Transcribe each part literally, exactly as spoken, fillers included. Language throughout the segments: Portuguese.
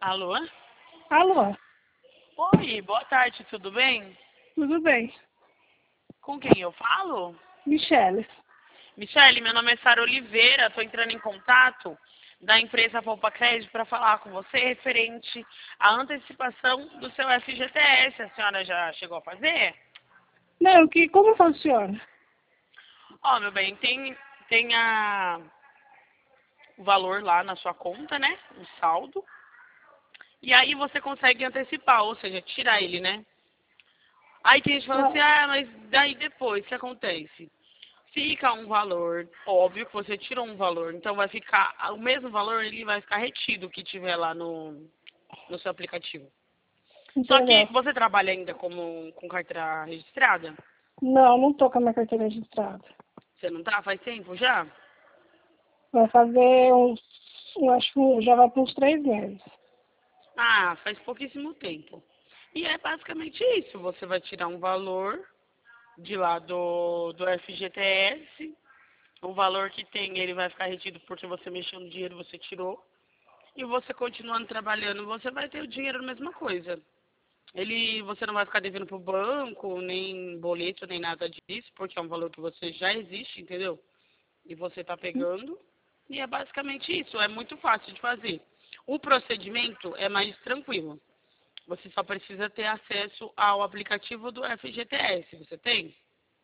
Alô? Alô, Oi, boa tarde, tudo bem? tudo bem? Com quem eu falo? Michele. Michele, meu nome é Sara Oliveira, estou entrando em contato da empresa Poupa Crédito para falar com você referente à antecipação do seu F G T S. A senhora já chegou a fazer? Não, que, como funciona? Ó, meu bem, tem, tem a, o valor lá na sua conta, né? O saldo. E aí você consegue antecipar, ou seja, tirar ele, né? Aí tem gente falando assim, Ah, ah, mas daí depois, o que acontece? Fica um valor, óbvio que você tirou um valor, então vai ficar, o mesmo valor ele vai ficar retido que tiver lá no, no seu aplicativo. Só que entendeu? você trabalha ainda como com carteira registrada? Não, não tô com a minha carteira registrada. Você não tá? Faz tempo já? Vai fazer uns, eu acho que já vai para uns três meses. Ah, faz pouquíssimo tempo. E é basicamente isso, você vai tirar um valor de lá do, do F G T S, o valor que tem ele vai ficar retido porque você mexeu no dinheiro, você tirou. E você continuando trabalhando, você vai ter o dinheiro a mesma coisa. Ele, você não vai ficar devendo pro banco, nem boleto, nem nada disso, porque é um valor que você já existe, entendeu? E você tá pegando. E é basicamente isso, é muito fácil de fazer. O procedimento é mais tranquilo. Você só precisa ter acesso ao aplicativo do F G T S. Você tem?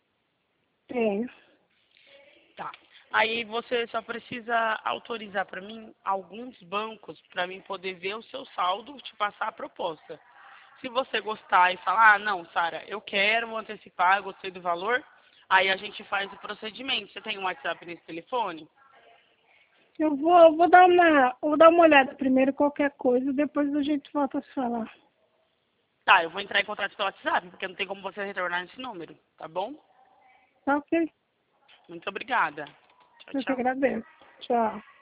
Tenho. Tá. Aí você só precisa autorizar para mim alguns bancos para mim poder ver o seu saldo, te passar a proposta. Se você gostar e falar, ah, não, Sara, eu quero antecipar, eu gostei do valor, aí a gente faz o procedimento. Você tem um WhatsApp nesse telefone? Eu vou, eu vou dar uma, eu vou dar uma olhada primeiro qualquer coisa, depois a gente volta a se falar. Tá, eu vou entrar em contato com o WhatsApp, porque não tem como você retornar esse número, tá bom? Tá ok? Muito obrigada. Tchau, Eu que tchau. agradeço. Tchau.